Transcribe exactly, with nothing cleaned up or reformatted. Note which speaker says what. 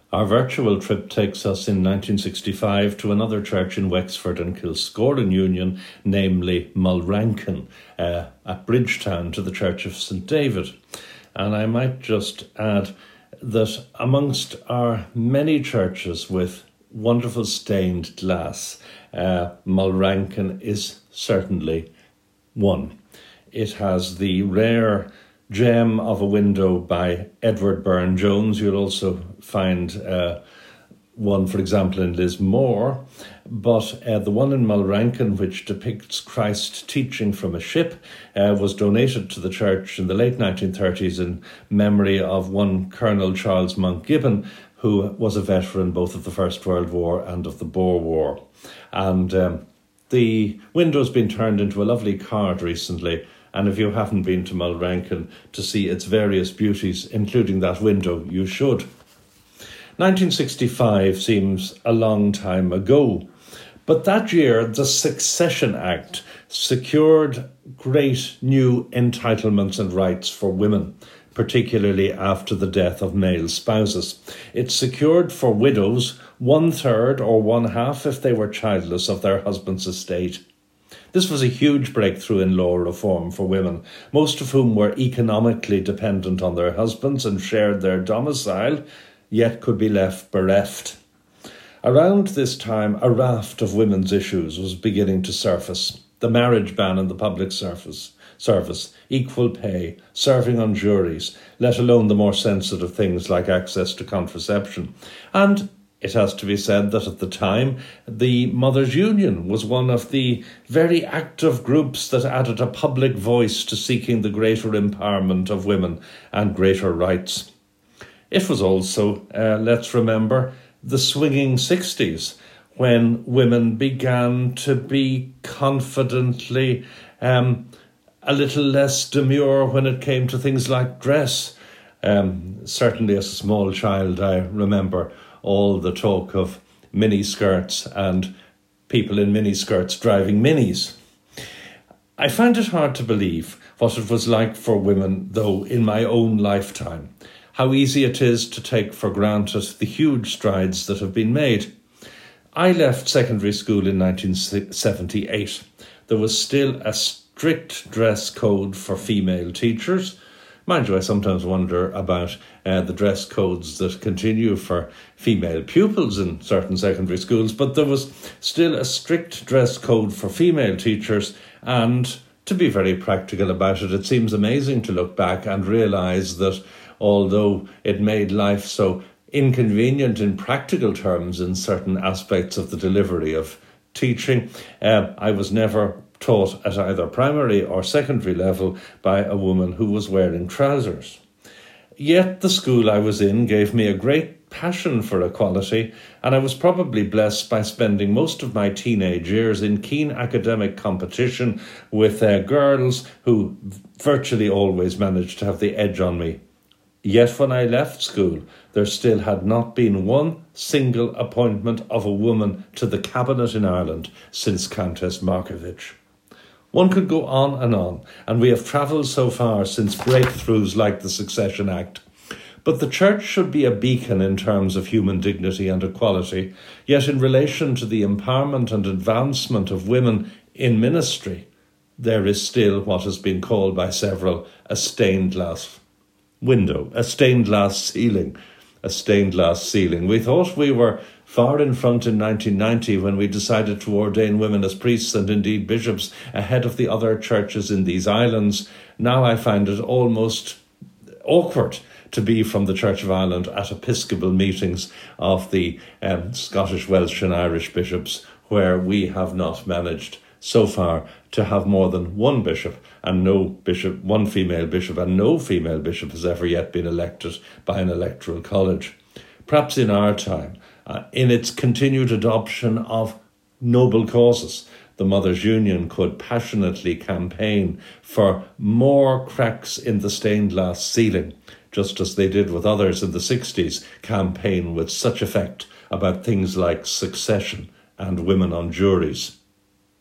Speaker 1: Our virtual trip takes us in nineteen sixty-five to another church in Wexford and Kilscoran Union, namely Mulrankin, uh, at Bridgetown to the Church of Saint David. And I might just add that amongst our many churches with wonderful stained glass, uh, Mulrankin is certainly one. It has the rare gem of a window by Edward Burne-Jones. You'll also find uh, one, for example, in Lismore. But uh, the one in Mulrankin, which depicts Christ teaching from a ship, uh, was donated to the church in the late nineteen thirties in memory of one Colonel Charles Mountgibbon, who was a veteran both of the First World War and of the Boer War. And um, the window's been turned into a lovely card recently. And if you haven't been to Mulrankin to see its various beauties, including that window, you should. nineteen sixty-five seems a long time ago, but that year the Succession Act secured great new entitlements and rights for women, particularly after the death of male spouses. It secured for widows one third or one half, if they were childless, of their husband's estate. This was a huge breakthrough in law reform for women, most of whom were economically dependent on their husbands and shared their domicile, yet could be left bereft. Around this time, a raft of women's issues was beginning to surface. The marriage ban in the public service, service, equal pay, serving on juries, let alone the more sensitive things like access to contraception. And it has to be said that at the time, the Mothers' Union was one of the very active groups that added a public voice to seeking the greater empowerment of women and greater rights. It was also, uh, let's remember, the swinging sixties, when women began to be confidently um, a little less demure when it came to things like dress. Um, certainly as a small child, I remember all the talk of mini-skirts and people in mini-skirts driving minis. I find it hard to believe what it was like for women, though, in my own lifetime. How easy it is to take for granted the huge strides that have been made. I left secondary school in nineteen seventy-eight. There was still a strict dress code for female teachers. Mind you, I sometimes wonder about uh, the dress codes that continue for female pupils in certain secondary schools, but there was still a strict dress code for female teachers, and to be very practical about it, it seems amazing to look back and realise that although it made life so inconvenient in practical terms in certain aspects of the delivery of teaching, uh, I was never taught at either primary or secondary level by a woman who was wearing trousers. Yet the school I was in gave me a great passion for equality, and I was probably blessed by spending most of my teenage years in keen academic competition with uh, girls who virtually always managed to have the edge on me. Yet when I left school, there still had not been one single appointment of a woman to the cabinet in Ireland since Countess Markievicz. One could go on and on, and we have travelled so far since breakthroughs like the Succession Act. But the church should be a beacon in terms of human dignity and equality, yet in relation to the empowerment and advancement of women in ministry, there is still what has been called by several a stained glass window, a stained glass ceiling, a stained glass ceiling. We thought we were far in front in nineteen ninety when we decided to ordain women as priests and indeed bishops ahead of the other churches in these islands. Now I find it almost awkward to be from the Church of Ireland at Episcopal meetings of the um, Scottish, Welsh and Irish bishops, where we have not managed so far to have more than one bishop and no bishop, one female bishop, and no female bishop has ever yet been elected by an electoral college. Perhaps in our time, uh, in its continued adoption of noble causes, the Mothers' Union could passionately campaign for more cracks in the stained glass ceiling, just as they did with others in the sixties, campaign with such effect about things like succession and women on juries.